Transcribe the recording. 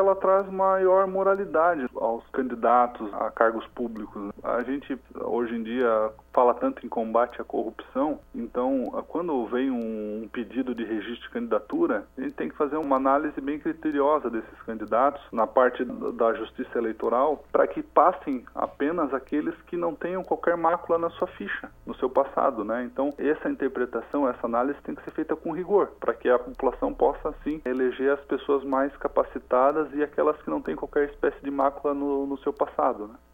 ela traz maior moralidade aos candidatos a cargos públicos. A gente, hoje em dia, fala tanto em combate à corrupção, então, quando vem um pedido de registro de candidatura, a gente tem que fazer uma análise bem criteriosa desses candidatos na parte da justiça eleitoral, para que passem apenas aqueles que não tenham qualquer mácula na sua ficha, no seu passado, né? Então, essa interpretação, essa análise tem que ser feita com rigor, para que a população possa, sim, eleger as pessoas mais capacitadas e aquelas que não têm qualquer espécie de mácula no seu passado, né?